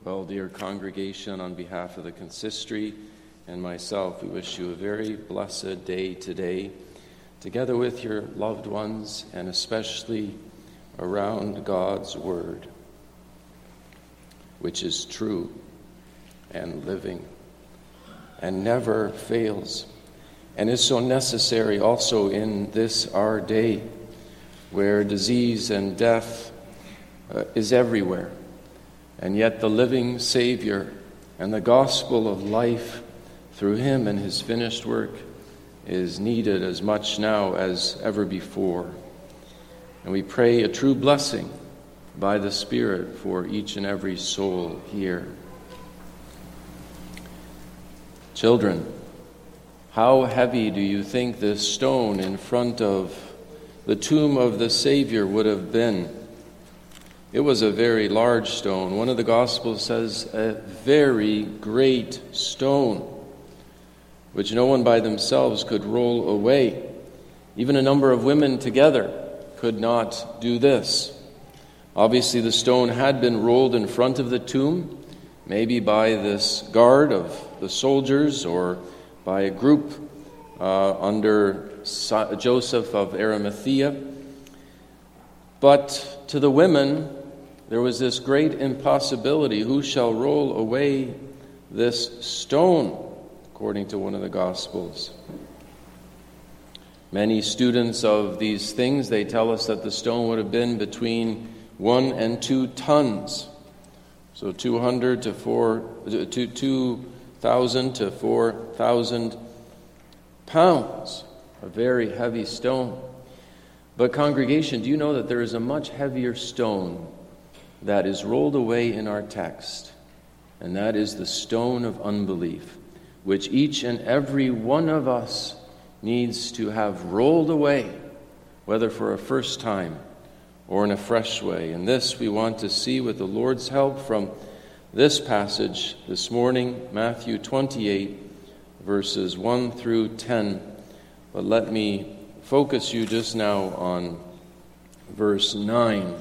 Well, dear congregation, on behalf of the consistory and myself, we wish you a very blessed day today, together with your loved ones, and especially around God's Word, which is true and living and never fails, and is so necessary also in this our day, where disease and death is everywhere. And yet the living Savior and the gospel of life through him and his finished work is needed as much now as ever before. And we pray a true blessing by the Spirit for each and every soul here. Children, how heavy do you think this stone in front of the tomb of the Savior would have been? It was a very large stone. One of the Gospels says a very great stone, which no one by themselves could roll away. Even a number of women together could not do this. Obviously, the stone had been rolled in front of the tomb, maybe by this guard of the soldiers or by a group under Joseph of Arimathea. But to the women, there was this great impossibility. Who shall roll away this stone, according to one of the Gospels? Many students of these things, they tell us that the stone would have been between 1 and 2 tons. So 2,000 to 4,000 pounds. A very heavy stone. But congregation, do you know that there is a much heavier stone that is rolled away in our text? And that is the stone of unbelief, which each and every one of us needs to have rolled away, whether for a first time or in a fresh way. And this we want to see with the Lord's help from this passage this morning, Matthew 28, verses 1 through 10. But let me focus you just now on verse 9.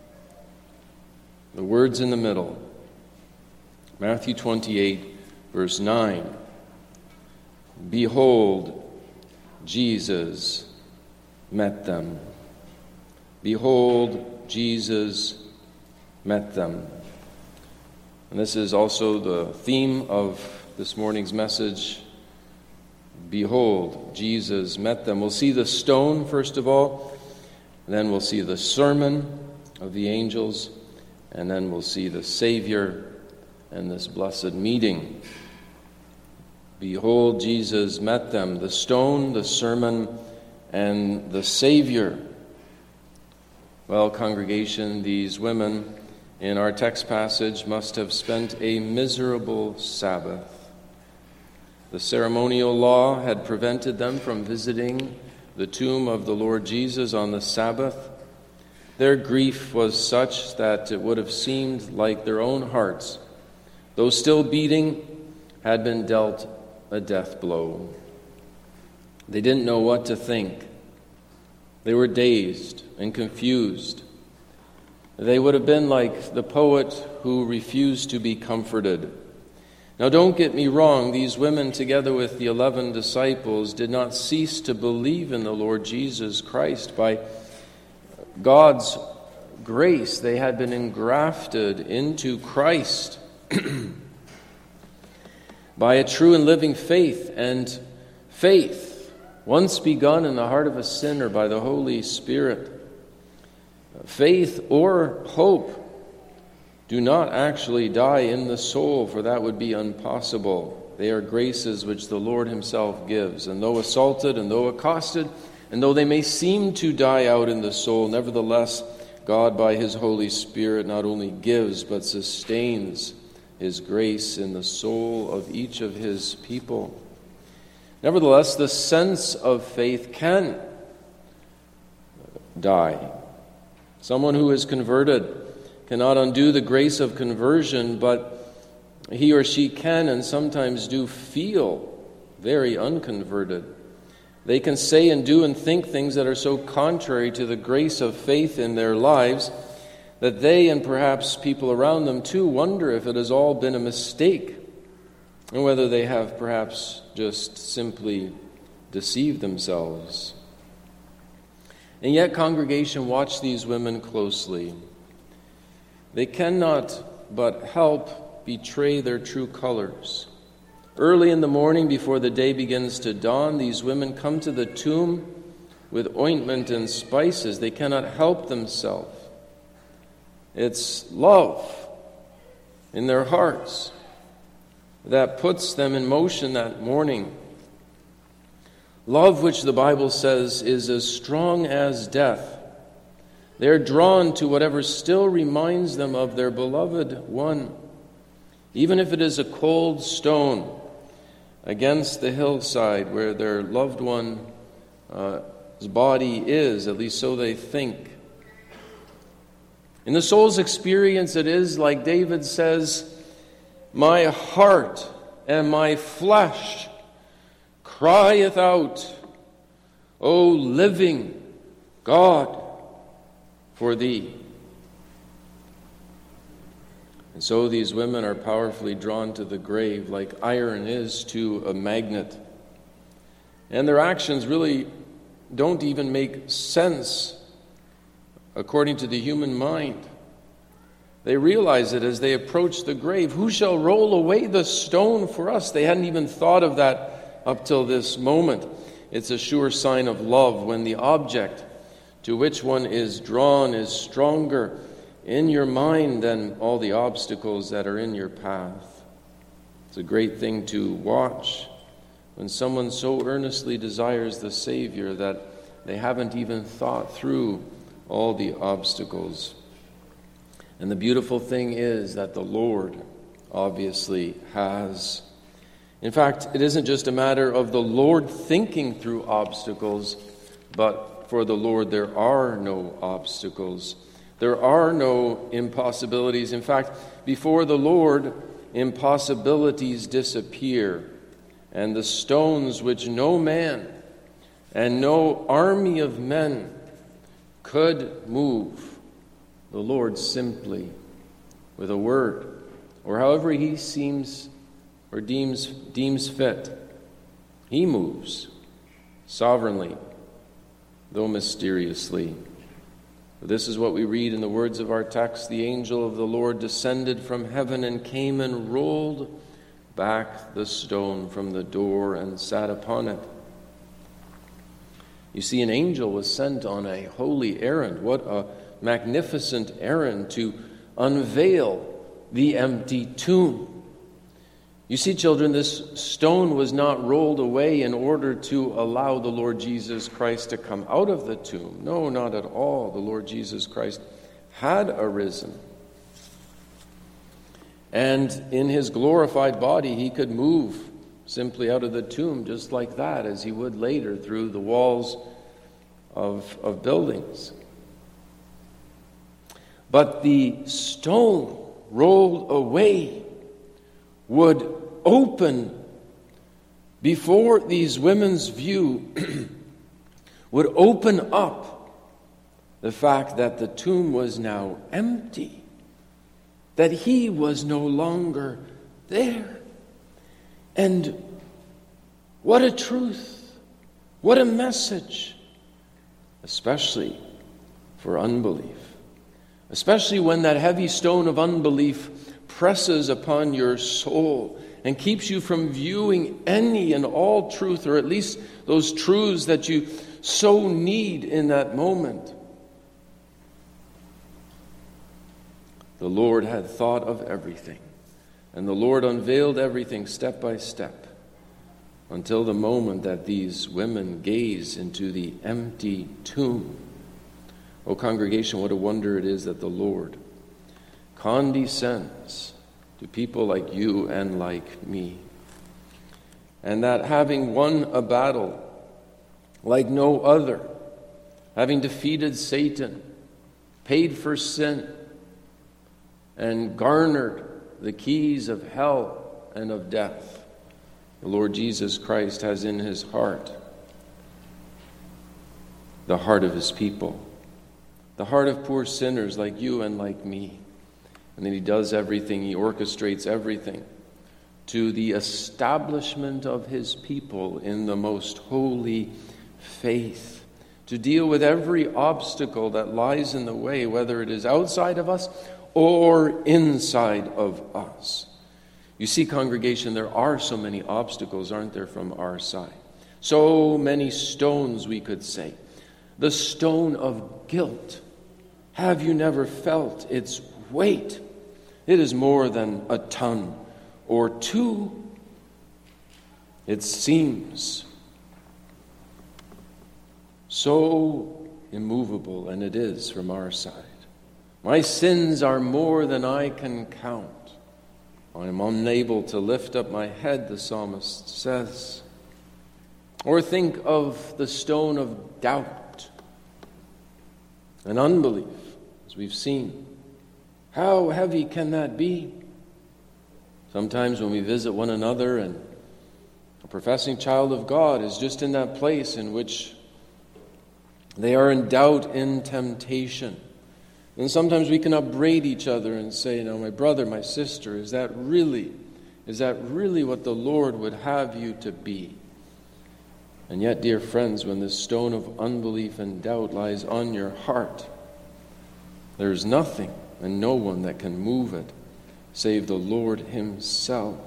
The words in the middle. Matthew 28, verse 9. Behold, Jesus met them. Behold, Jesus met them. And this is also the theme of this morning's message. Behold, Jesus met them. We'll see the stone, first of all, and then we'll see the sermon of the angels, and then we'll see the Savior and this blessed meeting. Behold, Jesus met them. The stone, the sermon, and the Savior. Well, congregation, these women in our text passage must have spent a miserable Sabbath. The ceremonial law had prevented them from visiting the tomb of the Lord Jesus on the Sabbath. Their grief was such that it would have seemed like their own hearts, though still beating, had been dealt a death blow. They didn't know what to think. They were dazed and confused. They would have been like the poet who refused to be comforted. Now, don't get me wrong, these women, together with the 11 disciples, did not cease to believe in the Lord Jesus Christ. By God's grace, they had been engrafted into Christ by a true and living faith. And faith, once begun in the heart of a sinner by the Holy Spirit, faith or hope do not actually die in the soul, for that would be impossible. They are graces which the Lord himself gives. And though assaulted and though accosted, and though they may seem to die out in the soul, nevertheless, God by his Holy Spirit not only gives, but sustains his grace in the soul of each of his people. Nevertheless, the sense of faith can die. Someone who is converted cannot undo the grace of conversion, but he or she can and sometimes do feel very unconverted. They can say and do and think things that are so contrary to the grace of faith in their lives that they and perhaps people around them too wonder if it has all been a mistake and whether they have perhaps just simply deceived themselves. And yet, congregation, watch these women closely. They cannot but help betray their true colors. Early in the morning, before the day begins to dawn, these women come to the tomb with ointment and spices. They cannot help themselves. It's love in their hearts that puts them in motion that morning. Love, which the Bible says is as strong as death. They're drawn to whatever still reminds them of their beloved one, even if it is a cold stone against the hillside where their loved one's body is, at least so they think. In the soul's experience, it is like David says, "My heart and my flesh crieth out, O living God, for thee." And so these women are powerfully drawn to the grave like iron is to a magnet. And their actions really don't even make sense according to the human mind. They realize it as they approach the grave. Who shall roll away the stone for us? They hadn't even thought of that up till this moment. It's a sure sign of love when the object to which one is drawn is stronger in your mind than all the obstacles that are in your path. It's a great thing to watch when someone so earnestly desires the Savior that they haven't even thought through all the obstacles. And the beautiful thing is that the Lord obviously has. In fact, it isn't just a matter of the Lord thinking through obstacles, but for the Lord there are no obstacles. There are no impossibilities. In fact, before the Lord, impossibilities disappear. And the stones which no man and no army of men could move, the Lord simply, with a word, or however he seems or deems fit, he moves sovereignly, though mysteriously. This is what we read in the words of our text. The angel of the Lord descended from heaven and came and rolled back the stone from the door and sat upon it. You see, an angel was sent on a holy errand. What a magnificent errand to unveil the empty tomb. You see, children, this stone was not rolled away in order to allow the Lord Jesus Christ to come out of the tomb. No, not at all. The Lord Jesus Christ had arisen. And in his glorified body, he could move simply out of the tomb just like that, as he would later through the walls of buildings. But the stone rolled away would open before these women's view, would open up the fact that the tomb was now empty, that he was no longer there. And what a truth, what a message, especially for unbelief. Especially when that heavy stone of unbelief presses upon your soul and keeps you from viewing any and all truth, or at least those truths that you so need in that moment. The Lord had thought of everything, and the Lord unveiled everything step by step until the moment that these women gaze into the empty tomb. Oh, congregation, what a wonder it is that the Lord condescends to people like you and like me. And that having won a battle like no other, having defeated Satan, paid for sin, and garnered the keys of hell and of death, the Lord Jesus Christ has in his heart the heart of his people. the heart of poor sinners like you and like me. And then he does everything, he orchestrates everything to the establishment of his people in the most holy faith, to deal with every obstacle that lies in the way, whether it is outside of us or inside of us. You see, congregation, there are so many obstacles, aren't there, from our side? So many stones, we could say. The stone of guilt. Have you never felt its weight? It is more than a ton or two. It seems so immovable, and it is from our side. My sins are more than I can count. I am unable to lift up my head, the psalmist says. Or think of the stone of doubt and unbelief, as we've seen. How heavy can that be? Sometimes when we visit one another and a professing child of God is just in that place in which they are in doubt, in temptation. And sometimes we can upbraid each other and say, my brother, my sister, is that really what the Lord would have you to be? And yet, dear friends, when this stone of unbelief and doubt lies on your heart, there is nothing and no one that can move it save the Lord himself.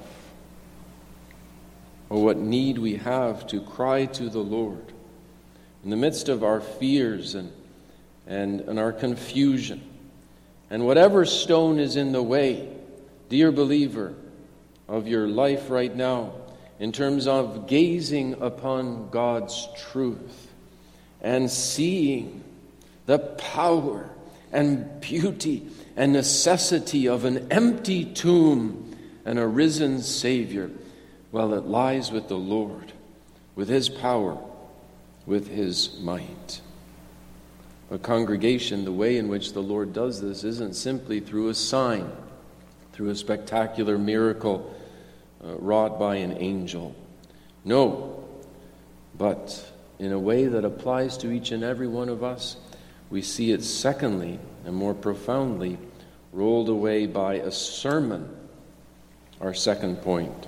Oh, what need we have to cry to the Lord in the midst of our fears and our confusion. And whatever stone is in the way, dear believer, of your life right now, in terms of gazing upon God's truth and seeing the power and beauty and necessity of an empty tomb and a risen Savior, well, it lies with the Lord, with his power, with his might. A congregation, the way in which the Lord does this isn't simply through a sign, through a spectacular miracle wrought by an angel. No, but in a way that applies to each and every one of us. We see it secondly, and more profoundly, rolled away by a sermon, our second point.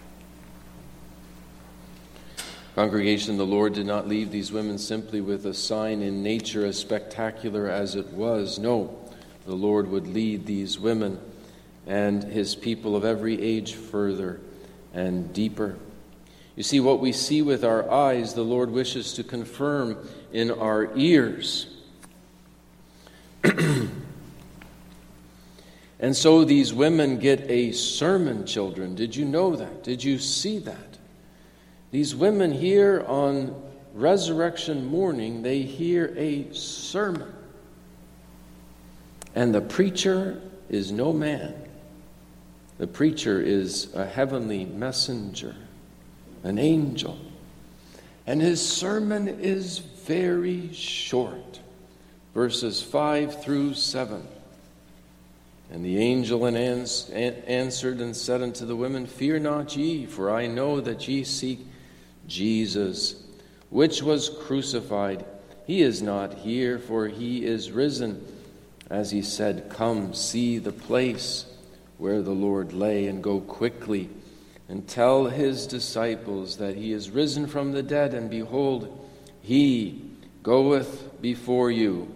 Congregation, the Lord did not leave these women simply with a sign in nature as spectacular as it was. No, the Lord would lead these women and his people of every age further and deeper. You see, what we see with our eyes, the Lord wishes to confirm in our ears. And so these women get a sermon, children. Did you know that? Did you see that? These women here on resurrection morning, they hear a sermon. And the preacher is no man. The preacher is a heavenly messenger, an angel. And his sermon is very short, verses 5 through 7. And the angel answered and said unto the women, Fear not ye, for I know that ye seek Jesus, which was crucified. He is not here, for he is risen. As he said, Come, see the place where the Lord lay, and go quickly and tell his disciples that he is risen from the dead, and behold, he goeth before you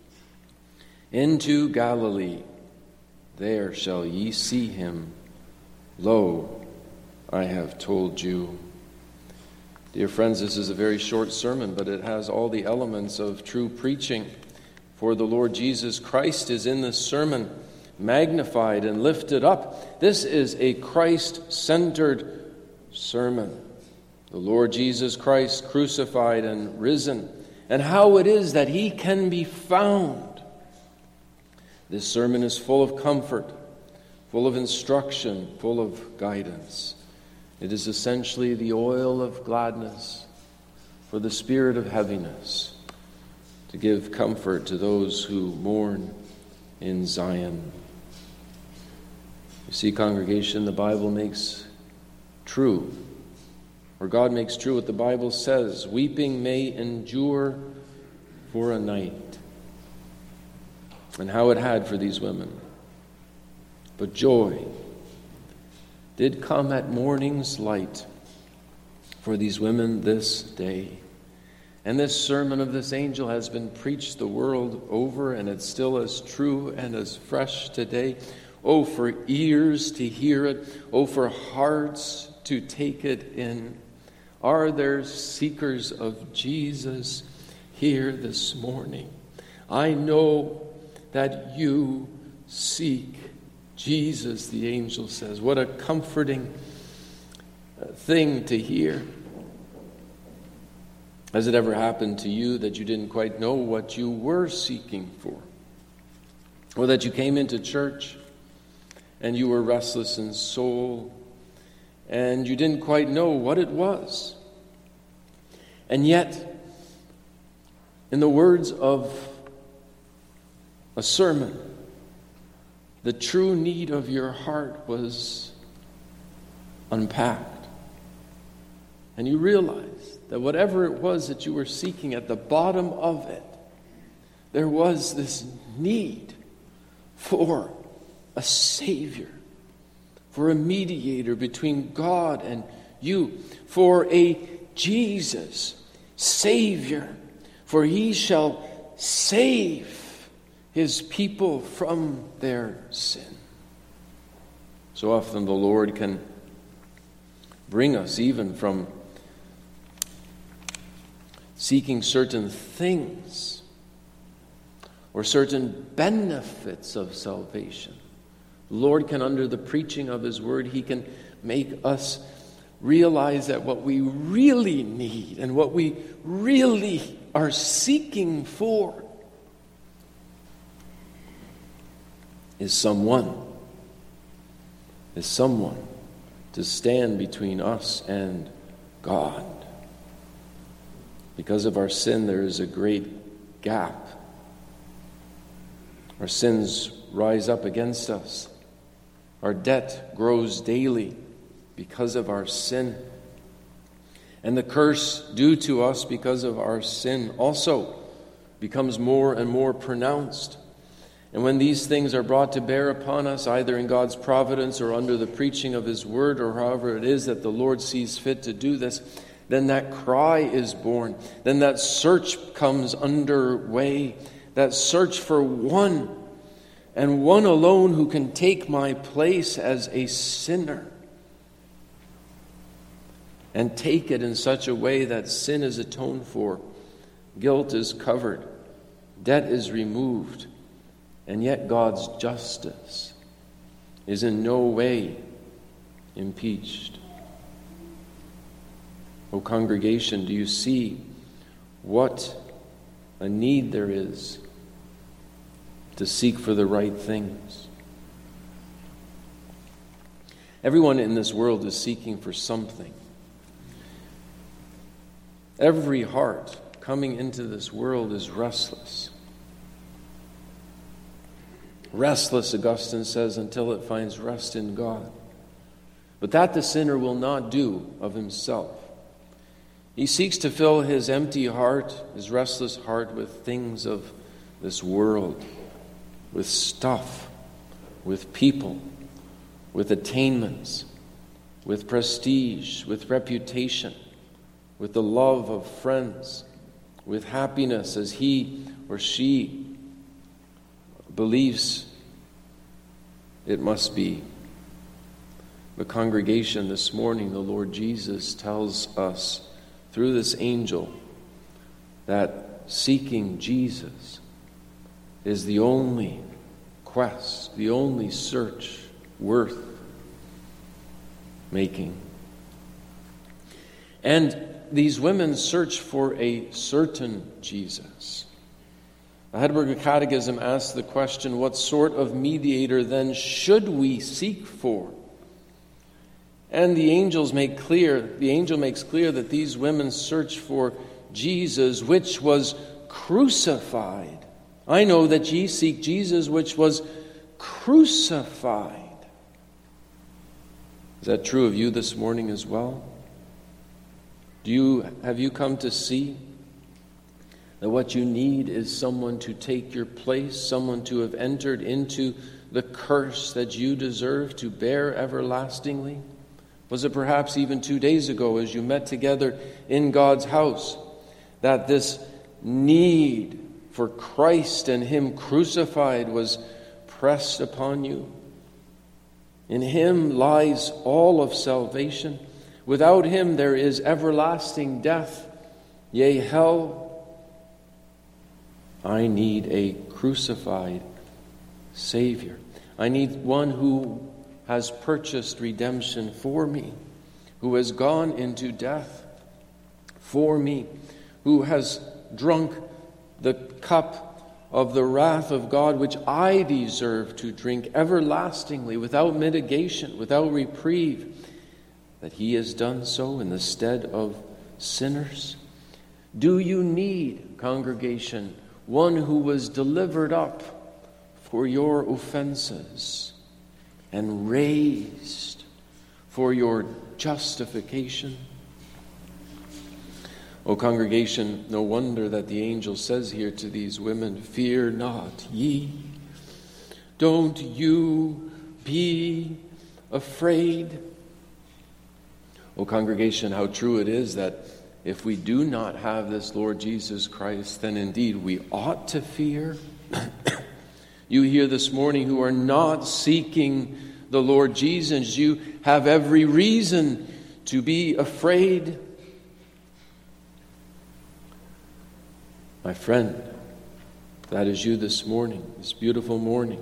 into Galilee. There shall ye see him. Lo, I have told you. Dear friends, this is a very short sermon, but it has all the elements of true preaching. For the Lord Jesus Christ is in this sermon, magnified and lifted up. This is a Christ-centered sermon. The Lord Jesus Christ crucified and risen, and how it is that he can be found. This sermon is full of comfort, full of instruction, full of guidance. It is essentially the oil of gladness for the spirit of heaviness, to give comfort to those who mourn in Zion. You see, congregation, the Bible makes true, or God makes true what the Bible says. Weeping may endure for a night, and how it had for these women. But joy did come at morning's light for these women this day. And this sermon of this angel has been preached the world over, and it's still as true and as fresh today. Oh, for ears to hear it. Oh, for hearts to take it in. Are there seekers of Jesus here this morning? I know that you seek Jesus, the angel says. What a comforting thing to hear. Has it ever happened to you that you didn't quite know what you were seeking for? Or that you came into church and you were restless in soul and you didn't quite know what it was? And yet, in the words of a sermon, the true need of your heart was unpacked. And you realized that whatever it was that you were seeking, at the bottom of it, there was this need for a Savior, for a mediator between God and you, for a Jesus, Savior, for he shall save his people from their sin. So often the Lord can bring us even from seeking certain things or certain benefits of salvation. The Lord can, under the preaching of his word, he can make us realize that what we really need and what we really are seeking for is someone to stand between us and God. Because of our sin, there is a great gap. Our sins rise up against us. Our debt grows daily because of our sin. And the curse due to us because of our sin also becomes more and more pronounced. And when these things are brought to bear upon us, either in God's providence or under the preaching of his word, or however it is that the Lord sees fit to do this, then that cry is born. Then that search comes underway. That search for one, and one alone, who can take my place as a sinner. And take it in such a way that sin is atoned for, guilt is covered, debt is removed, and yet God's justice is in no way impeached. O congregation, do you see what a need there is to seek for the right things? Everyone in this world is seeking for something. Every heart coming into this world is restless. Restless, Augustine says, until it finds rest in God. But that the sinner will not do of himself. He seeks to fill his empty heart, his restless heart, with things of this world, with stuff, with people, with attainments, with prestige, with reputation, with the love of friends, with happiness as he or she believes it must be. The congregation this morning, the Lord Jesus tells us through this angel that seeking Jesus is the only quest, the only search worth making. And these women search for a certain Jesus. The Heidelberg Catechism asks the question, what sort of mediator then should we seek for? And the angel makes clear that these women search for Jesus, which was crucified. I know that ye seek Jesus, which was crucified. Is that true of you this morning as well? Have you come to see that what you need is someone to take your place, someone to have entered into the curse that you deserve to bear everlastingly? Was it perhaps even 2 days ago as you met together in God's house that this need for Christ and Him crucified was pressed upon you? In Him lies all of salvation. Without Him there is everlasting death, yea, hell. I need a crucified Savior. I need one who has purchased redemption for me, who has gone into death for me, who has drunk the cup of the wrath of God which I deserve to drink everlastingly, without mitigation, without reprieve, that He has done so in the stead of sinners. Do you need, congregation, one who was delivered up for your offenses and raised for your justification? O congregation, no wonder that the angel says here to these women, "Fear not ye." Don't you be afraid. O congregation, how true it is that if we do not have this Lord Jesus Christ, then indeed we ought to fear. You here this morning who are not seeking the Lord Jesus, you have every reason to be afraid. My friend, that is you this morning, this beautiful morning.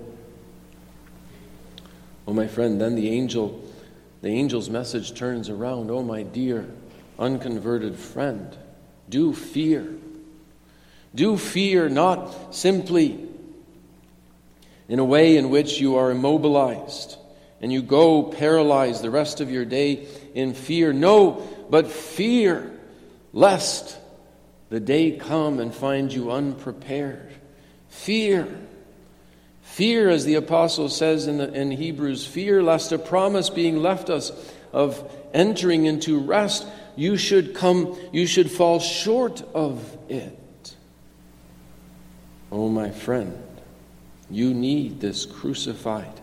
Oh, my friend, then the angel's message turns around. Oh, my dear unconverted friend, do fear. Do fear, not simply in a way in which you are immobilized and you go paralyzed the rest of your day in fear. No, but fear lest the day come and find you unprepared. Fear. Fear, as the apostle says in Hebrews, fear lest a promise being left us of entering into rest, you should fall short of it. Oh, my friend, you need this crucified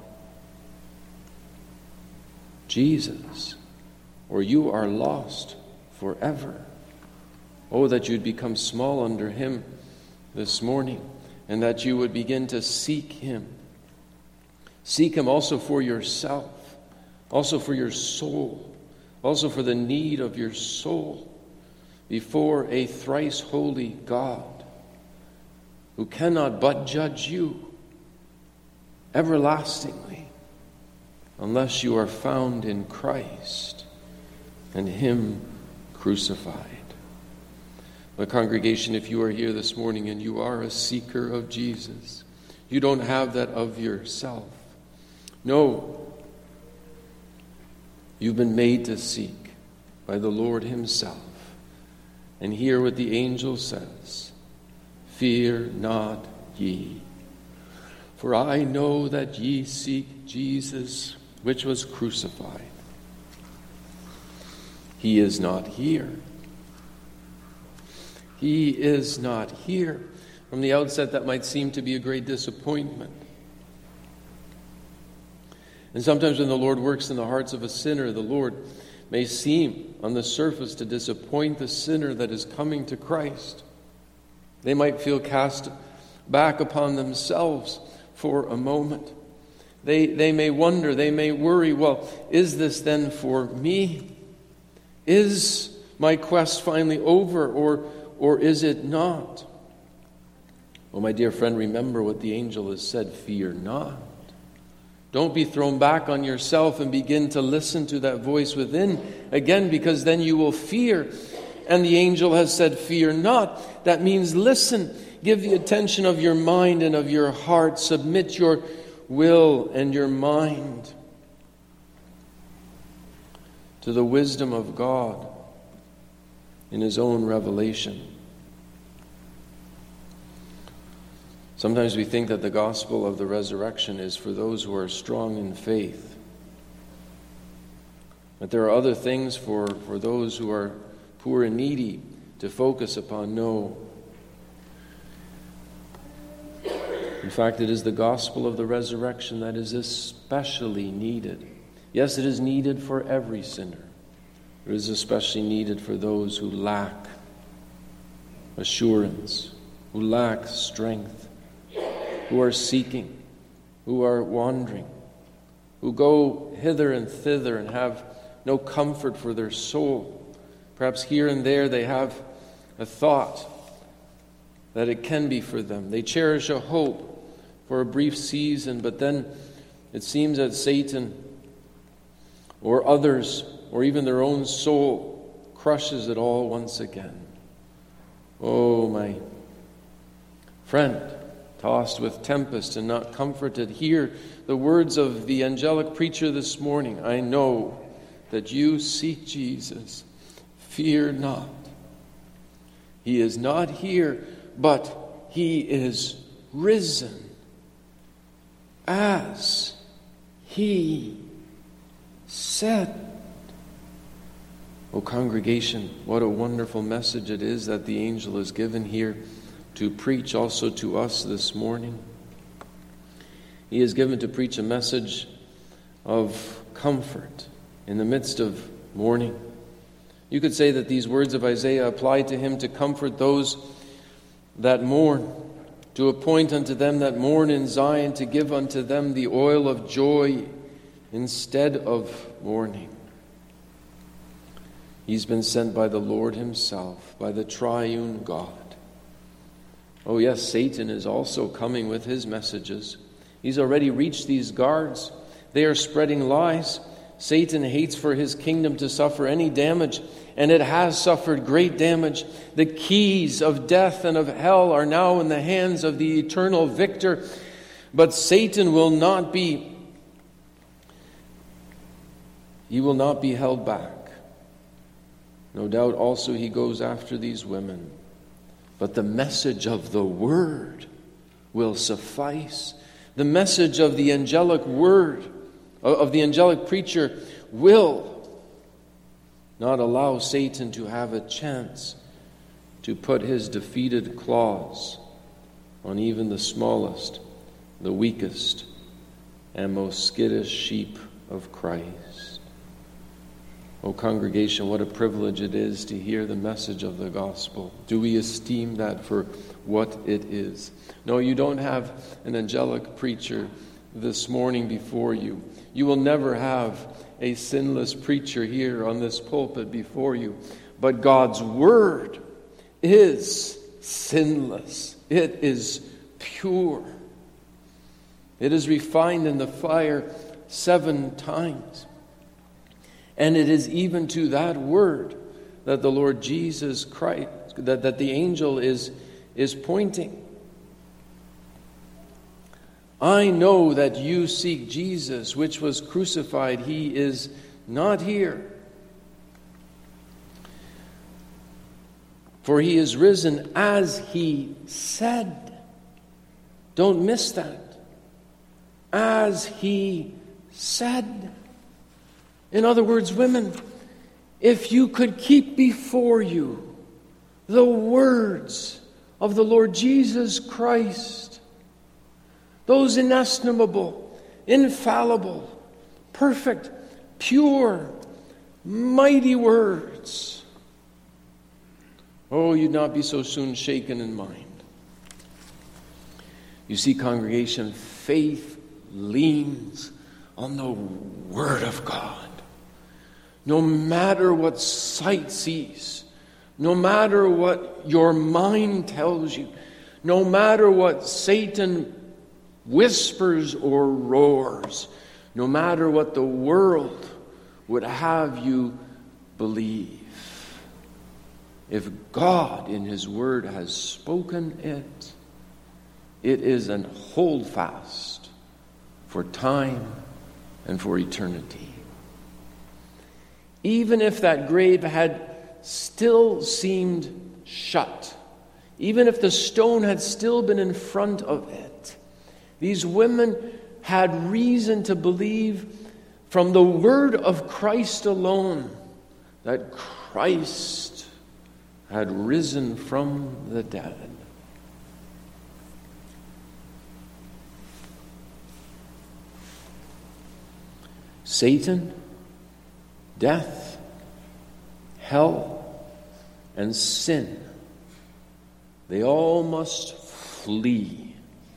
Jesus, or you are lost forever. Oh, that you'd become small under Him this morning, and that you would begin to seek Him. Seek Him also for yourself, also for your soul, also for the need of your soul before a thrice holy God who cannot but judge you everlastingly unless you are found in Christ and Him crucified. My congregation, if you are here this morning and you are a seeker of Jesus, you don't have that of yourself. No, you've been made to seek by the Lord Himself. And hear what the angel says, "Fear not ye, for I know that ye seek Jesus, which was crucified. He is not here. He is not here." From the outset, that might seem to be a great disappointment. And sometimes when the Lord works in the hearts of a sinner, the Lord may seem on the surface to disappoint the sinner that is coming to Christ. They might feel cast back upon themselves for a moment. They may wonder, they may worry, well, is this then for me? Is my quest finally over, or is it not? Oh, my dear friend, remember what the angel has said, "Fear not." Don't be thrown back on yourself and begin to listen to that voice within again, because then you will fear. And the angel has said, "Fear not." That means listen. Give the attention of your mind and of your heart. Submit your will and your mind to the wisdom of God in His own revelation. Sometimes we think that the gospel of the resurrection is for those who are strong in faith. But there are other things for those who are poor and needy to focus upon. No. In fact, it is the gospel of the resurrection that is especially needed. Yes, it is needed for every sinner. It is especially needed for those who lack assurance, who lack strength, who are seeking, who are wandering, who go hither and thither and have no comfort for their soul. Perhaps here and there they have a thought that it can be for them. They cherish a hope for a brief season, but then it seems that Satan or others, or even their own soul, crushes it all once again. Oh, my friend, tossed with tempest and not comforted, hear the words of the angelic preacher this morning. I know that you seek Jesus. Fear not. He is not here, but he is risen, as he said. O congregation, what a wonderful message it is that the angel is given here to preach also to us this morning. He is given to preach a message of comfort in the midst of mourning. You could say that these words of Isaiah apply to him to comfort those that mourn, to appoint unto them that mourn in Zion, to give unto them the oil of joy instead of mourning. He's been sent by the Lord himself, by the triune God. Oh yes, Satan is also coming with his messages. He's already reached these guards. They are spreading lies. Satan hates for his kingdom to suffer any damage, and it has suffered great damage. The keys of death and of hell are now in the hands of the eternal victor. But Satan will not be held back. No doubt also he goes after these women. But the message of the word will suffice. The message of the angelic word, of the angelic preacher, will not allow Satan to have a chance to put his defeated claws on even the smallest, the weakest, and most skittish sheep of Christ. O congregation, what a privilege it is to hear the message of the gospel. Do we esteem that for what it is? No, you don't have an angelic preacher this morning before you. You will never have a sinless preacher here on this pulpit before you. But God's word is sinless. It is pure. It is refined in the fire 7 times. And it is even to that word that the Lord Jesus Christ, that the angel is pointing. I know that you seek Jesus, which was crucified. He is not here. For he is risen as he said. Don't miss that. As he said. In other words, women, if you could keep before you the words of the Lord Jesus Christ, those inestimable, infallible, perfect, pure, mighty words, oh, you'd not be so soon shaken in mind. You see, congregation, faith leans on the Word of God. No matter what sight sees, no matter what your mind tells you, no matter what Satan whispers or roars, no matter what the world would have you believe, if God in his word has spoken it, it is an holdfast for time and for eternity. Even if that grave had still seemed shut, even if the stone had still been in front of it, these women had reason to believe from the word of Christ alone that Christ had risen from the dead. Satan, death, hell, and sin, they all must flee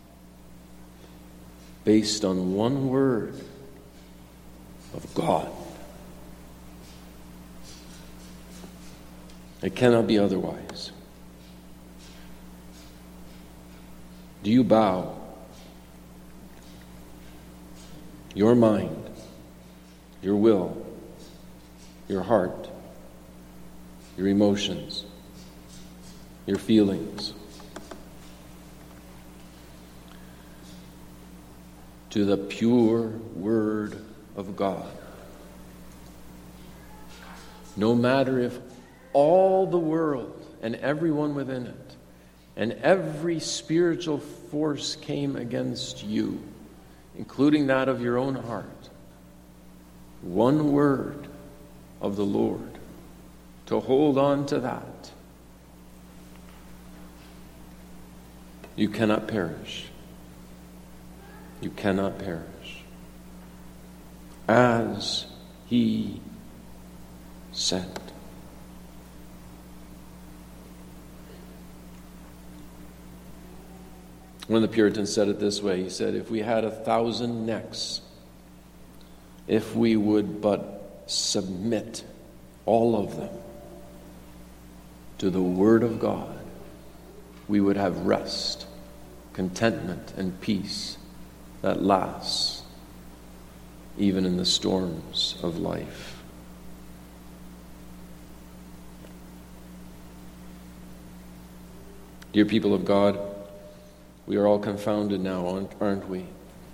based on one word of God. It cannot be otherwise. Do you bow your mind, your will, your heart, your emotions, your feelings to the pure Word of God? No matter if all the world and everyone within it and every spiritual force came against you, including that of your own heart, one word of the Lord, to hold on to that, you cannot perish. You cannot perish. As He said. One of the Puritans said it this way. He said, if we had 1,000 necks, if we would but submit all of them to the Word of God, we would have rest, contentment, and peace that lasts even in the storms of life. Dear people of God, we are all confounded now, aren't we?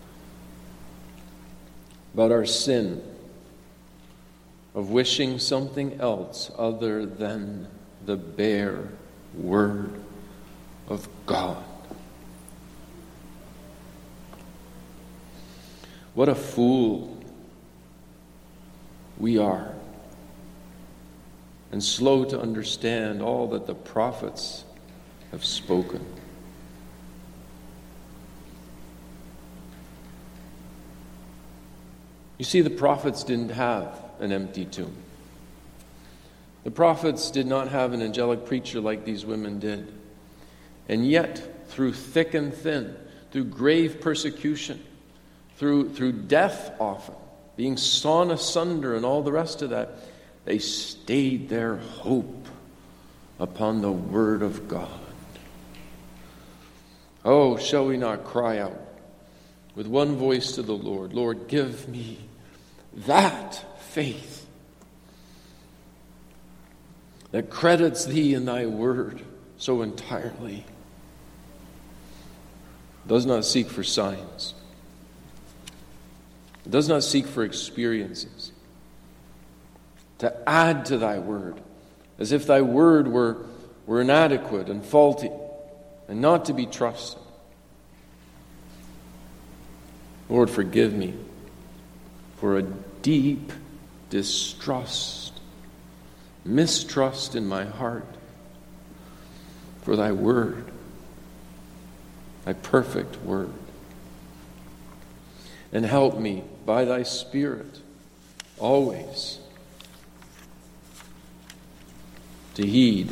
About our sin of wishing something else other than the bare Word of God. What a fool we are, and slow to understand all that the prophets have spoken. You see, the prophets didn't have an empty tomb. The prophets did not have an angelic preacher like these women did. And yet, through thick and thin, through grave persecution, through death often, being sawn asunder and all the rest of that, they stayed their hope upon the Word of God. Oh, shall we not cry out with one voice to the Lord, Lord, give me that faith that credits Thee in Thy Word so entirely, does not seek for signs, does not seek for experiences, to add to Thy Word, as if Thy Word were inadequate and faulty and not to be trusted. Lord, forgive me for a deep mistrust in my heart for Thy Word, Thy perfect Word. And help me by Thy Spirit always to heed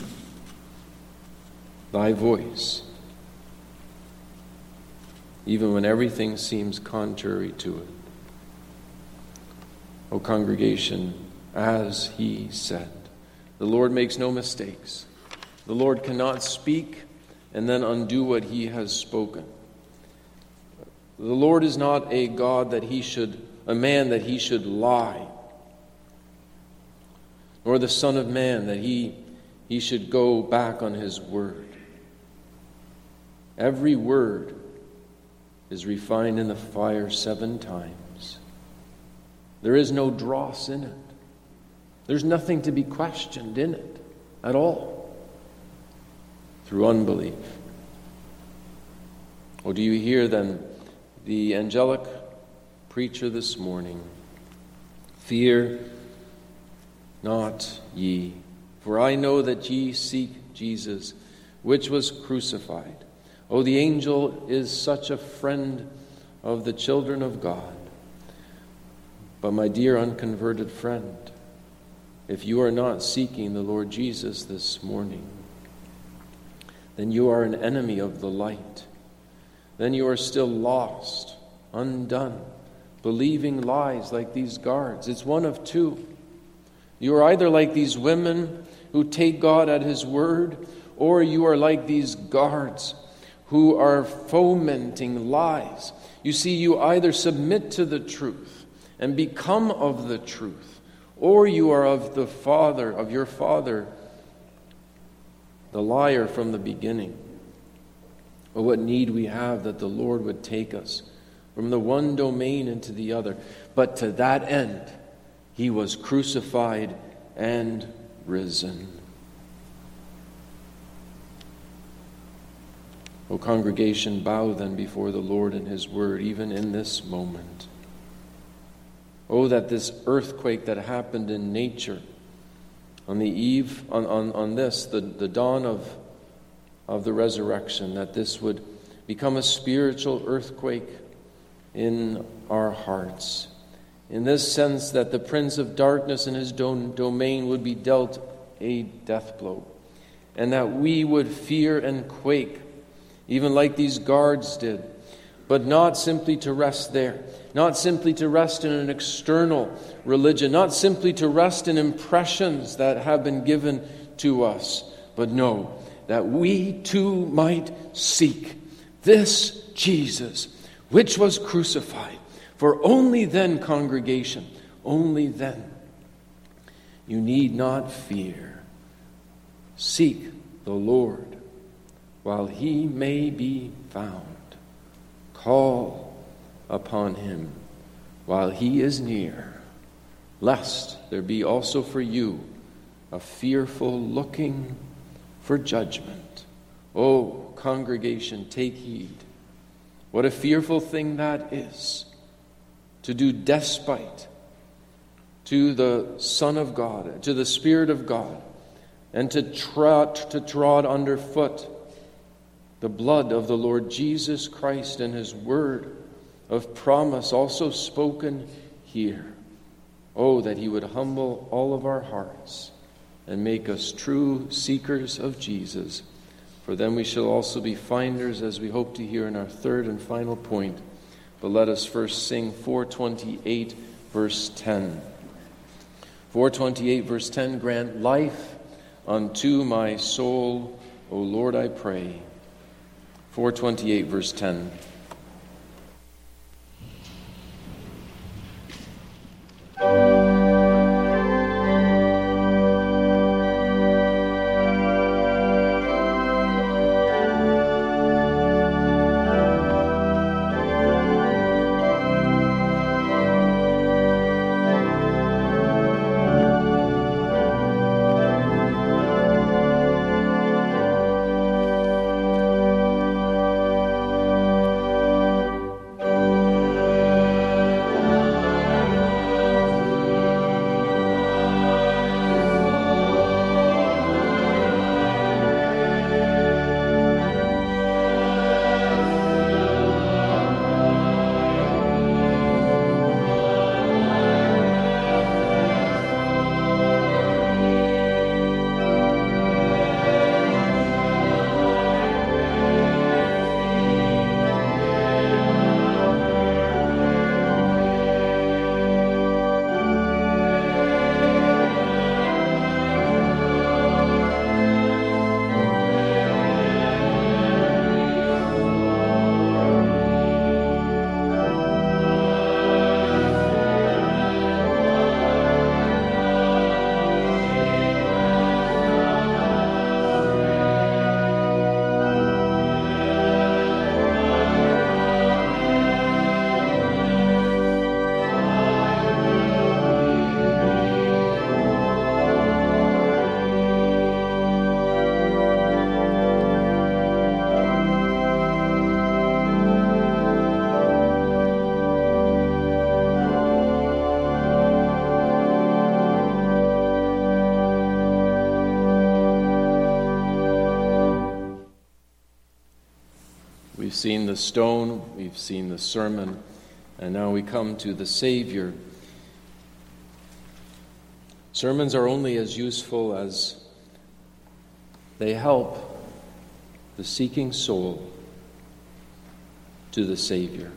Thy voice, even when everything seems contrary to it. O congregation, as He said, the Lord makes no mistakes. The Lord cannot speak and then undo what He has spoken. The Lord is not a God a man that He should lie, nor the Son of Man that He should go back on His word. Every word is refined in the fire 7 times. There is no dross in it. There's nothing to be questioned in it at all through unbelief. Oh, do you hear then the angelic preacher this morning? Fear not ye, for I know that ye seek Jesus, which was crucified. Oh, the angel is such a friend of the children of God. But my dear unconverted friend, if you are not seeking the Lord Jesus this morning, then you are an enemy of the light. Then you are still lost, undone, believing lies like these guards. It's one of two. You are either like these women who take God at His word, or you are like these guards who are fomenting lies. You see, you either submit to the truth and become of the truth, or you are of your father, the liar from the beginning. Oh, what need we have that the Lord would take us from the one domain into the other. But to that end, He was crucified and risen. O congregation, bow then before the Lord and His word, even in this moment. Oh, that this earthquake that happened in nature on the eve, on this, the dawn of the resurrection, that this would become a spiritual earthquake in our hearts. In this sense, that the prince of darkness and his domain would be dealt a death blow, and that we would fear and quake, even like these guards did, but not simply to rest there, not simply to rest in an external religion, not simply to rest in impressions that have been given to us, but no, that we too might seek this Jesus, which was crucified. For only then, congregation, only then, you need not fear. Seek the Lord while He may be found. Call upon Him while He is near, lest there be also for you a fearful looking for judgment. Oh, congregation, take heed. What a fearful thing that is, to do despite to the Son of God, to the Spirit of God, and to trod underfoot the blood of the Lord Jesus Christ and His word of promise also spoken here. Oh, that He would humble all of our hearts and make us true seekers of Jesus. For then we shall also be finders, as we hope to hear in our third and final point. But let us first sing 428, verse 10. 428, verse 10, grant life unto my soul, O Lord, I pray. 428, verse 10. We've seen the stone, we've seen the sermon, and now we come to the Savior. Sermons are only as useful as they help the seeking soul to the Savior.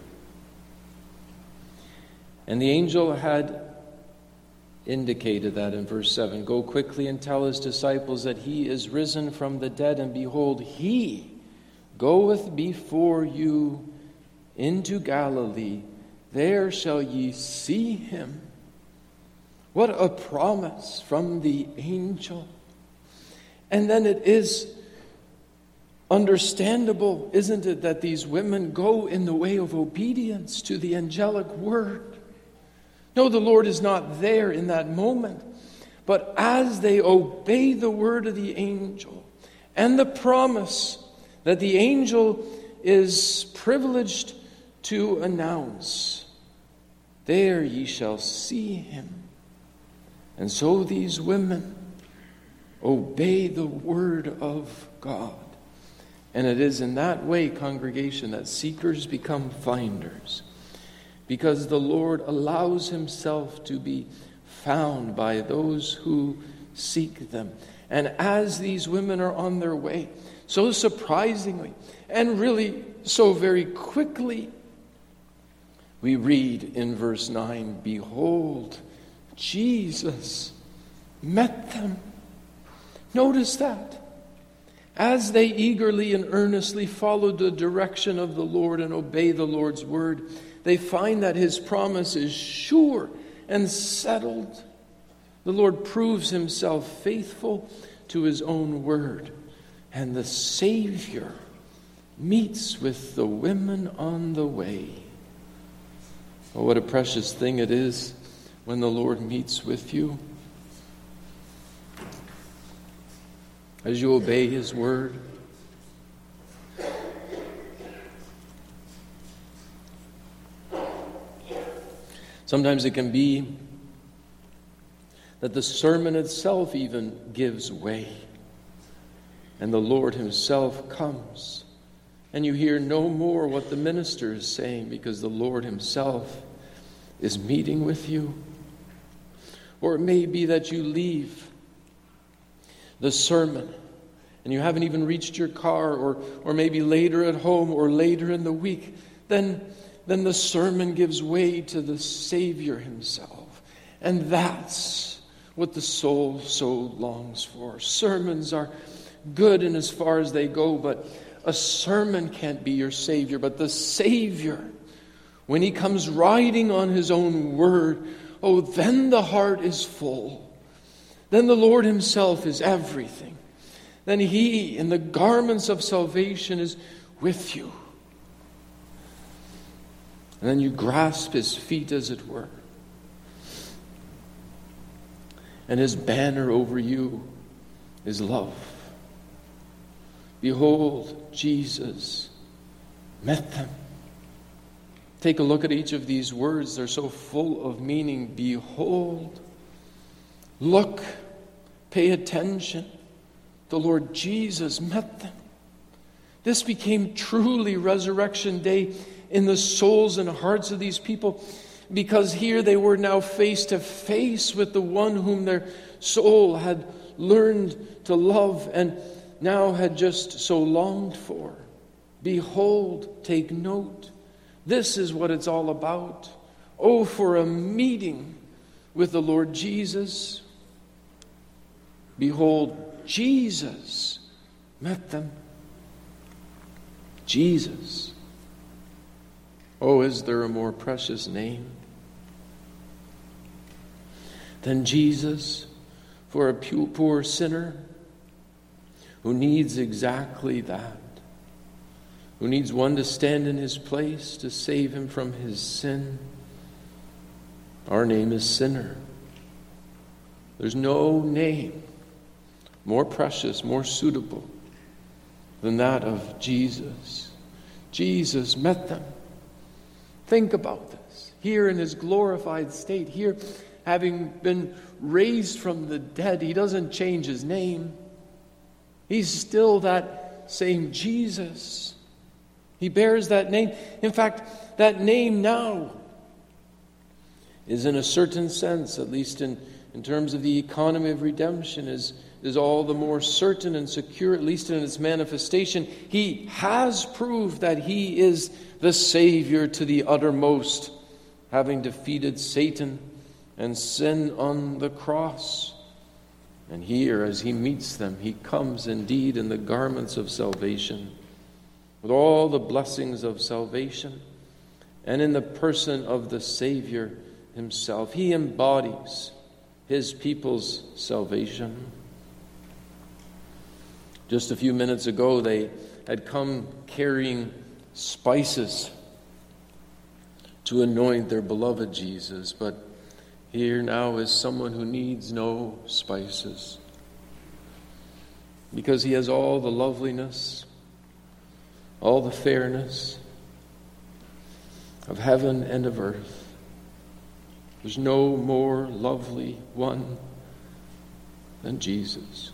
And the angel had indicated that in verse 7. Go quickly and tell his disciples that he is risen from the dead, and behold, he goeth before you into Galilee. There shall ye see him. What a promise from the angel. And then it is understandable, isn't it, that these women go in the way of obedience to the angelic word. No, the Lord is not there in that moment. But as they obey the word of the angel and the promise that the angel is privileged to announce, there ye shall see him. And so these women obey the word of God. And it is in that way, congregation, that seekers become finders. Because the Lord allows himself to be found by those who seek them. And as these women are on their way, so surprisingly, and really so very quickly, we read in verse 9, behold, Jesus met them. Notice that. As they eagerly and earnestly followed the direction of the Lord and obey the Lord's word, they find that his promise is sure and settled. The Lord proves himself faithful to his own word. And the Savior meets with the women on the way. Oh, what a precious thing it is when the Lord meets with you. As you obey his word. Sometimes it can be that the sermon itself even gives way. And the Lord himself comes. And you hear no more what the minister is saying because the Lord himself is meeting with you. Or it may be that you leave the sermon and you haven't even reached your car, or maybe later at home or later in the week. Then the sermon gives way to the Savior himself. And that's what the soul so longs for. Sermons are good in as far as they go, but a sermon can't be your Savior. But the Savior, when he comes riding on his own word, oh, then the heart is full. Then the Lord himself is everything. Then he, in the garments of salvation, is with you. And then you grasp his feet, as it were. And his banner over you is love. Behold, Jesus met them. Take a look at each of these words. They're so full of meaning. Behold, look, pay attention. The Lord Jesus met them. This became truly Resurrection Day in the souls and hearts of these people, because here they were now face to face with the one whom their soul had learned to love and now had just so longed for. Behold, take note. This is what it's all about. Oh, for a meeting with the Lord Jesus. Behold, Jesus met them. Jesus. Oh, is there a more precious name than Jesus for a poor sinner who needs exactly that? Who needs one to stand in his place to save him from his sin? Our name is Sinner. There's no name more precious, more suitable than that of Jesus. Jesus met them. Think about this. Here in his glorified state, here having been raised from the dead, he doesn't change his name. He's still that same Jesus. He bears that name. In fact, that name now is in a certain sense, at least in in terms of the economy of redemption is all the more certain and secure, at least in its manifestation. He has proved that he is the Savior to the uttermost, having defeated Satan and sin on the cross. And here, as he meets them, he comes indeed in the garments of salvation, with all the blessings of salvation, and in the person of the Savior himself. He embodies his people's salvation. Just a few minutes ago, they had come carrying spices to anoint their beloved Jesus, but here now is someone who needs no spices, because he has all the loveliness, all the fairness of heaven and of earth. There's no more lovely one than Jesus.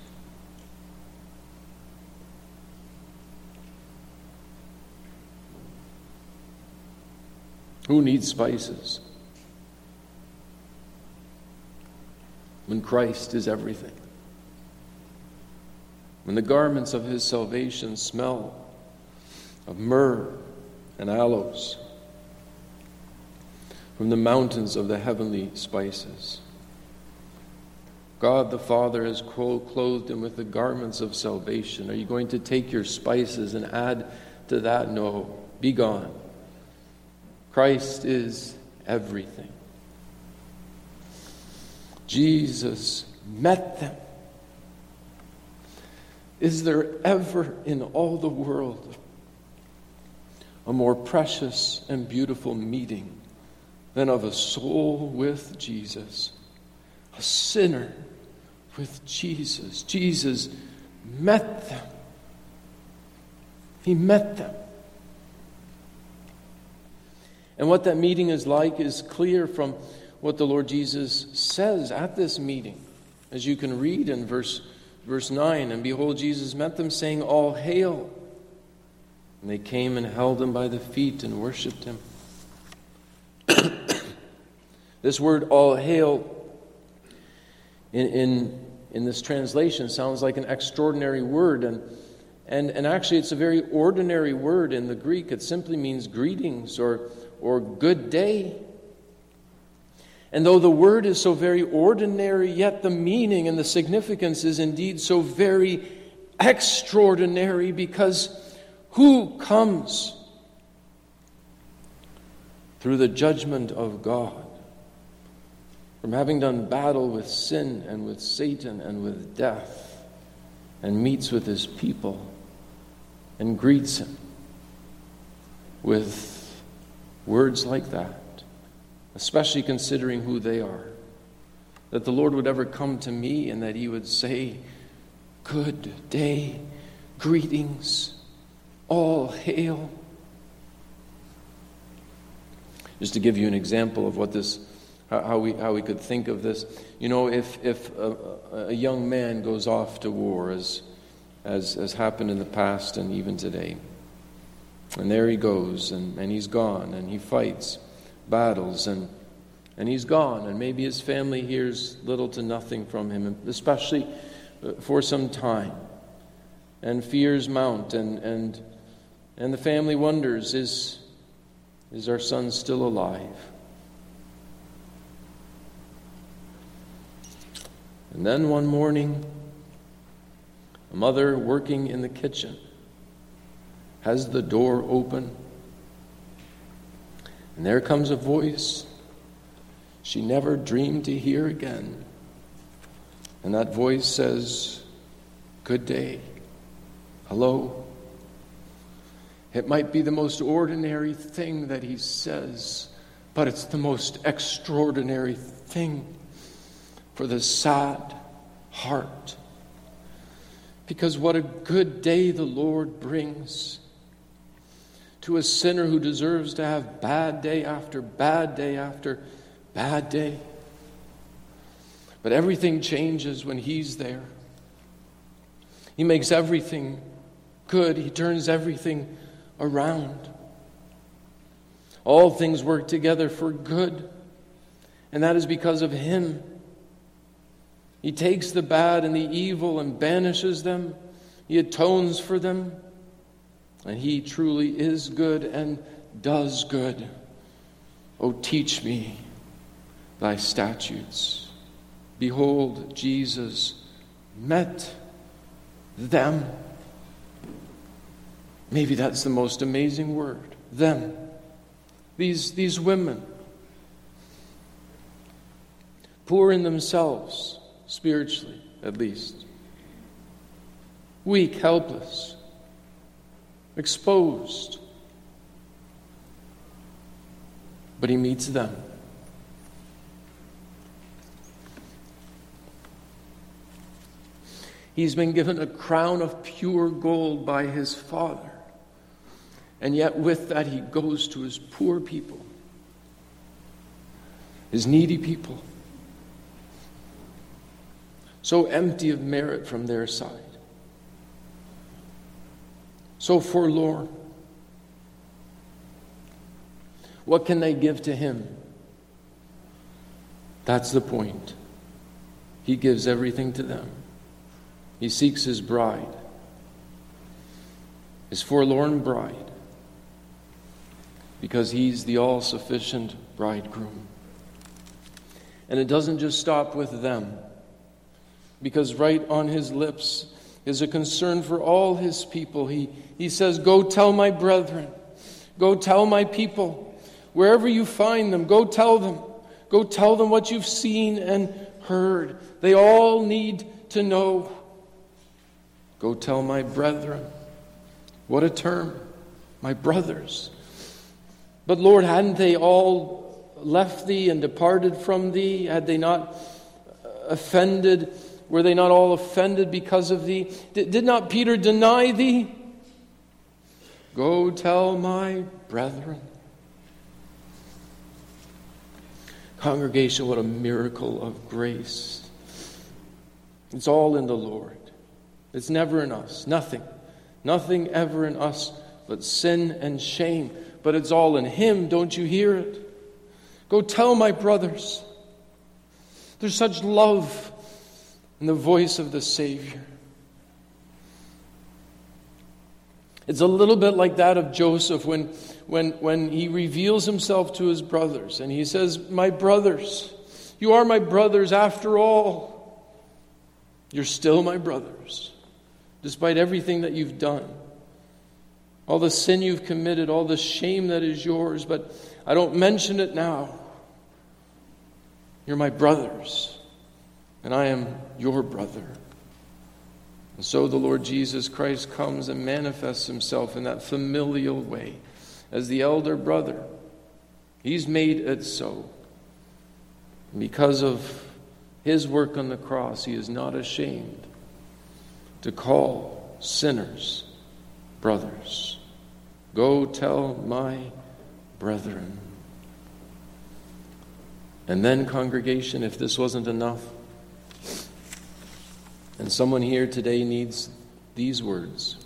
Who needs spices when Christ is everything? When the garments of his salvation smell of myrrh and aloes from the mountains of the heavenly spices. God the Father has clothed him with the garments of salvation. Are you going to take your spices and add to that? No. Be gone. Christ is everything. Jesus met them. Is there ever in all the world a more precious and beautiful meeting than of a soul with Jesus? A sinner with Jesus. Jesus met them. He met them. And what that meeting is like is clear from what the Lord Jesus says at this meeting. As you can read in verse 9, and behold, Jesus met them, saying, "All hail." And they came and held him by the feet and worshipped him. This word, "all hail," in this translation sounds like an extraordinary word. And actually it's a very ordinary word in the Greek. It simply means greetings or good day. And though the word is so very ordinary, yet the meaning and the significance is indeed so very extraordinary, because who comes through the judgment of God, from having done battle with sin and with Satan and with death, and meets with his people and greets him with words like that, especially considering who they are, that the Lord would ever come to me and that he would say, "Good day, greetings, all hail." Just to give you an example of what this, how we could think of this, you know, if a young man goes off to war, as happened in the past and even today, and there he goes, and he's gone, and he fights battles, and he's gone, and maybe his family hears little to nothing from him, especially for some time, and fears mount, and the family wonders, is our son still alive? And then one morning, a mother working in the kitchen has the door open, and there comes a voice she never dreamed to hear again. And that voice says, "Good day. Hello." It might be the most ordinary thing that he says, but it's the most extraordinary thing for the sad heart. Because what a good day the Lord brings to a sinner who deserves to have bad day after bad day after bad day. But everything changes when he's there. He makes everything good. He turns everything around. All things work together for good. And that is because of him. He takes the bad and the evil and banishes them. He atones for them. And He truly is good and does good. Oh, teach me thy statutes. Behold, Jesus met them. Maybe that's the most amazing word. Them. These women. Poor in themselves, spiritually at least. Weak, helpless. Exposed. But He meets them. He's been given a crown of pure gold by His Father. And yet with that He goes to His poor people, His needy people, so empty of merit from their side, so forlorn. What can they give to Him? That's the point. He gives everything to them. He seeks His bride, His forlorn bride, because He's the all-sufficient bridegroom. And it doesn't just stop with them, because right on His lips is a concern for all His people. He says, go tell my brethren, go tell my people, wherever you find them, go tell them. Go tell them what you've seen and heard. They all need to know. Go tell my brethren. What a term, my brothers. But Lord, hadn't they all left Thee and departed from Thee? Had they not offended? Were they not all offended because of Thee? Did not Peter deny Thee? Go tell my brethren. Congregation, what a miracle of grace. It's all in the Lord. It's never in us. Nothing ever in us but sin and shame. But it's all in Him. Don't you hear it? Go tell my brothers. There's such love in the voice of the Savior. It's a little bit like that of Joseph when he reveals himself to his brothers. And he says, my brothers, you are my brothers after all. You're still my brothers. Despite everything that you've done, all the sin you've committed, all the shame that is yours, but I don't mention it now. You're my brothers, and I am your brother. And so the Lord Jesus Christ comes and manifests Himself in that familial way as the elder brother. He's made it so. And because of His work on the cross, He is not ashamed to call sinners brothers. Go tell my brethren. And then, congregation, if this wasn't enough, and someone here today needs these words.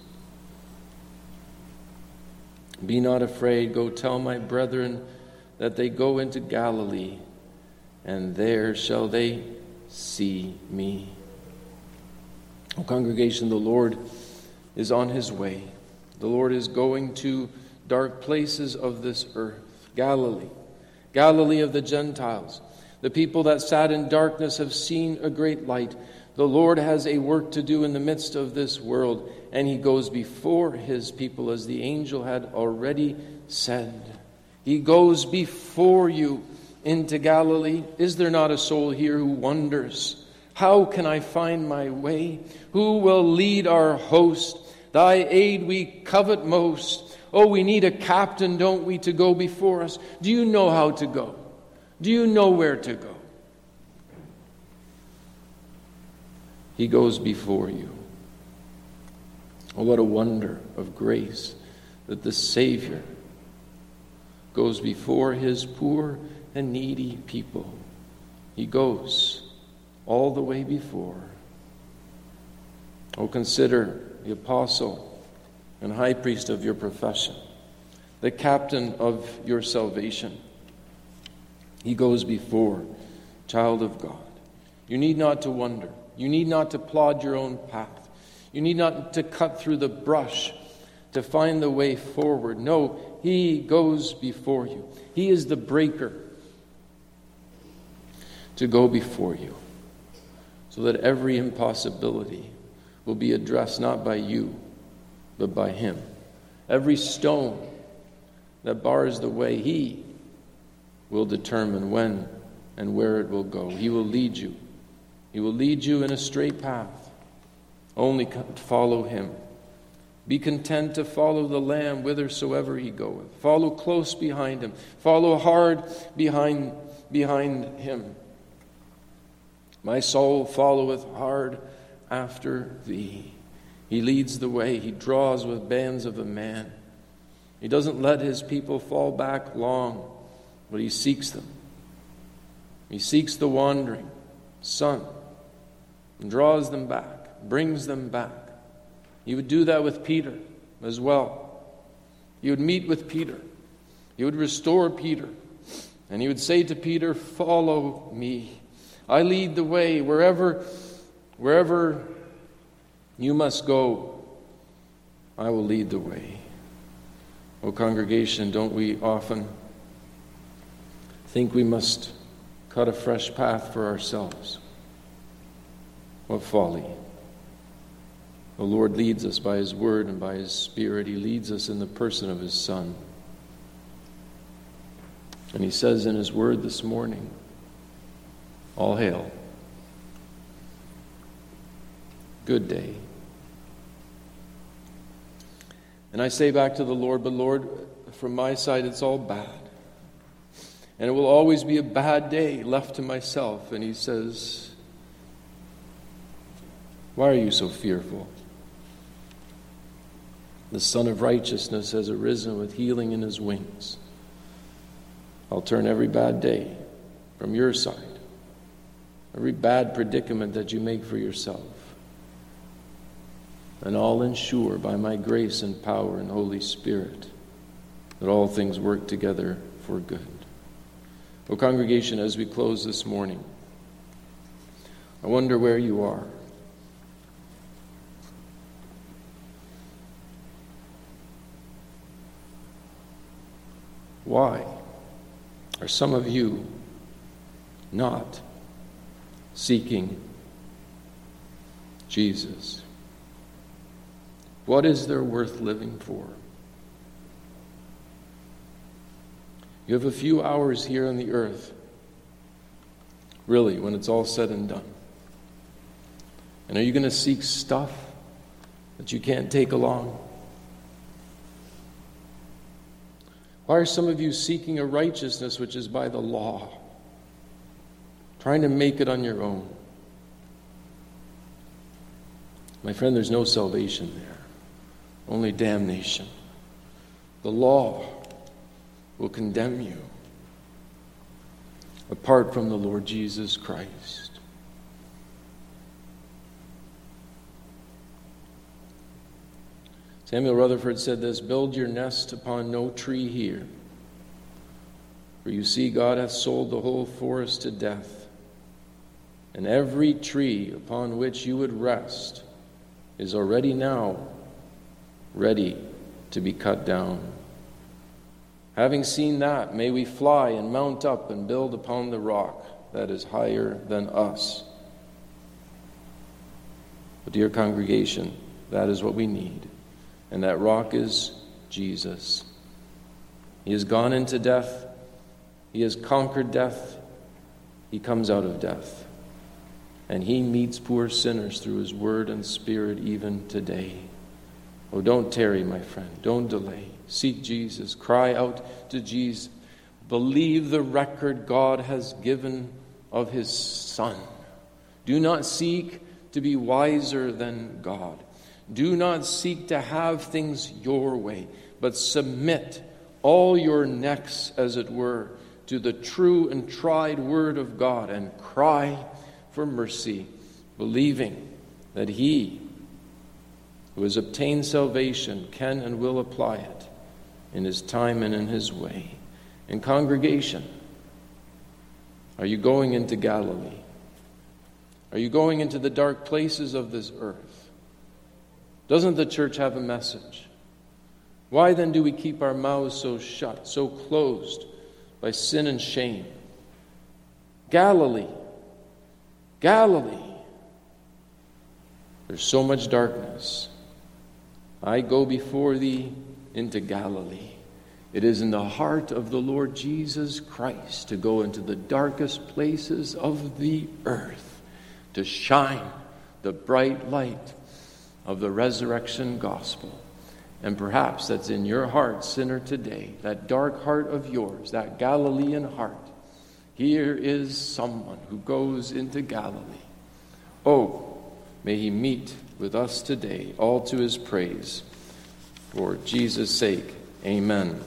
Be not afraid, go tell my brethren that they go into Galilee, and there shall they see me. Oh, congregation, the Lord is on His way. The Lord is going to dark places of this earth. Galilee of the Gentiles. The people that sat in darkness have seen a great light. The Lord has a work to do in the midst of this world, and He goes before His people, as the angel had already said. He goes before you into Galilee. Is there not a soul here who wonders, how can I find my way? Who will lead our host? Thy aid we covet most. Oh, we need a captain, don't we, to go before us? Do you know how to go? Do you know where to go? He goes before you. Oh, what a wonder of grace that the Savior goes before His poor and needy people. He goes all the way before. Oh, consider the apostle and high priest of your profession, the captain of your salvation. He goes before, child of God. You need not to wonder. You need not to plod your own path. You need not to cut through the brush to find the way forward. No, He goes before you. He is the breaker to go before you, so that every impossibility will be addressed not by you, but by Him. Every stone that bars the way, He will determine when and where it will go. He will lead you. He will lead you in a straight path. Only follow Him. Be content to follow the Lamb whithersoever He goeth. Follow close behind Him. Follow hard behind Him. My soul followeth hard after Thee. He leads the way. He draws with bands of a man. He doesn't let His people fall back long, but He seeks them. He seeks the wandering son and draws them back, brings them back. He would do that with Peter as well. He would meet with Peter. He would restore Peter. And He would say to Peter, "Follow me. I lead the way. Wherever you must go, I will lead the way." Oh, congregation, don't we often think we must cut a fresh path for ourselves? What folly. The Lord leads us by His Word and by His Spirit. He leads us in the person of His Son. And He says in His Word this morning, all hail. Good day. And I say back to the Lord, but Lord, from my side it's all bad. And it will always be a bad day left to myself. And He says, why are you so fearful? The Son of Righteousness has arisen with healing in His wings. I'll turn every bad day from your side, every bad predicament that you make for yourself, and I'll ensure by my grace and power and Holy Spirit that all things work together for good. Oh, congregation, as we close this morning, I wonder where you are. Why are some of you not seeking Jesus? What is there worth living for? You have a few hours here on the earth, really, when it's all said and done. And are you going to seek stuff that you can't take along? Why are some of you seeking a righteousness which is by the law, trying to make it on your own? My friend, there's no salvation there, only damnation. The law will condemn you apart from the Lord Jesus Christ. Samuel Rutherford said this, "Build your nest upon no tree here, for you see God hath sold the whole forest to death, and every tree upon which you would rest is already now ready to be cut down. Having seen that, may we fly and mount up and build upon the rock that is higher than us." But dear congregation, that is what we need. And that rock is Jesus. He has gone into death. He has conquered death. He comes out of death. And He meets poor sinners through His Word and Spirit even today. Oh, don't tarry, my friend. Don't delay. Seek Jesus. Cry out to Jesus. Believe the record God has given of His Son. Do not seek to be wiser than God. Do not seek to have things your way, but submit all your necks, as it were, to the true and tried Word of God and cry for mercy, believing that He who has obtained salvation can and will apply it in His time and in His way. In congregation, are you going into Galilee? Are you going into the dark places of this earth? Doesn't the church have a message? Why then do we keep our mouths so shut, so closed by sin and shame? Galilee, Galilee. There's so much darkness. I go before thee into Galilee. It is in the heart of the Lord Jesus Christ to go into the darkest places of the earth, to shine the bright light of the resurrection gospel. And perhaps that's in your heart, sinner, today, that dark heart of yours, that Galilean heart. Here is someone who goes into Galilee. Oh, may he meet with us today, all to his praise. For Jesus' sake, amen.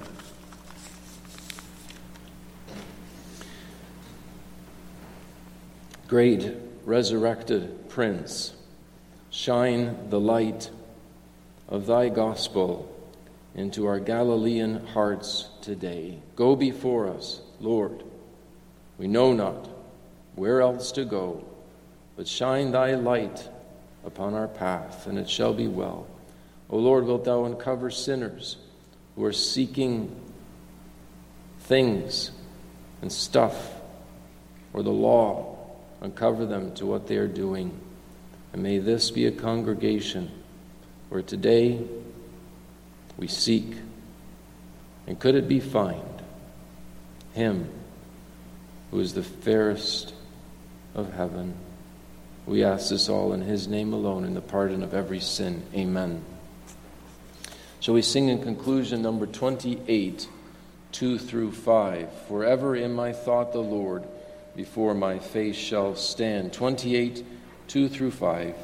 Great resurrected Prince, shine the light of thy gospel into our Galilean hearts today. Go before us, Lord. We know not where else to go, but shine thy light upon our path, and it shall be well. O Lord, wilt thou uncover sinners who are seeking things and stuff or the law, uncover them to what they are doing. And may this be a congregation where today we seek, and could it be find, him who is the fairest of heaven. We ask this all in his name alone, in the pardon of every sin. Amen. Shall we sing in conclusion number 28, 2 through 5? Forever in my thought the Lord before my face shall stand. 28, 2 through 5.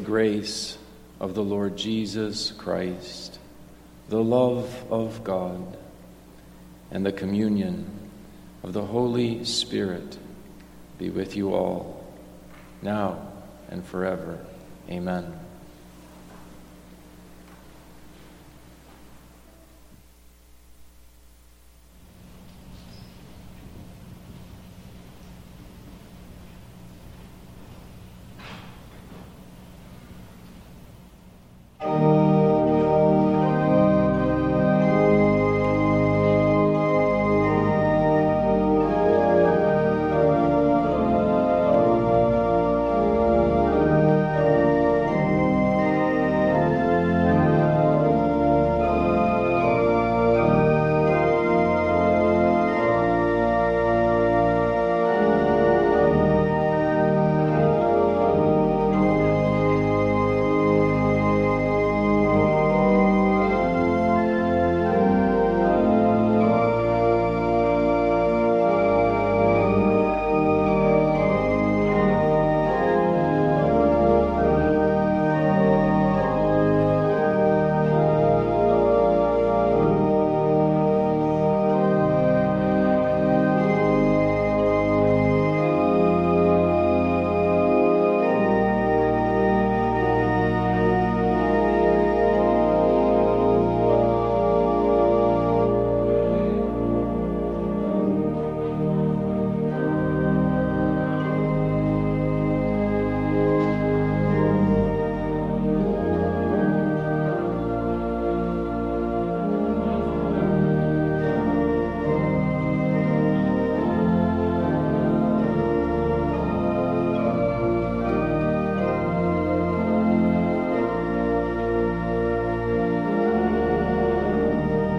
grace of the Lord Jesus Christ, the love of God, and the communion of the Holy Spirit be with you all, now and forever. Amen.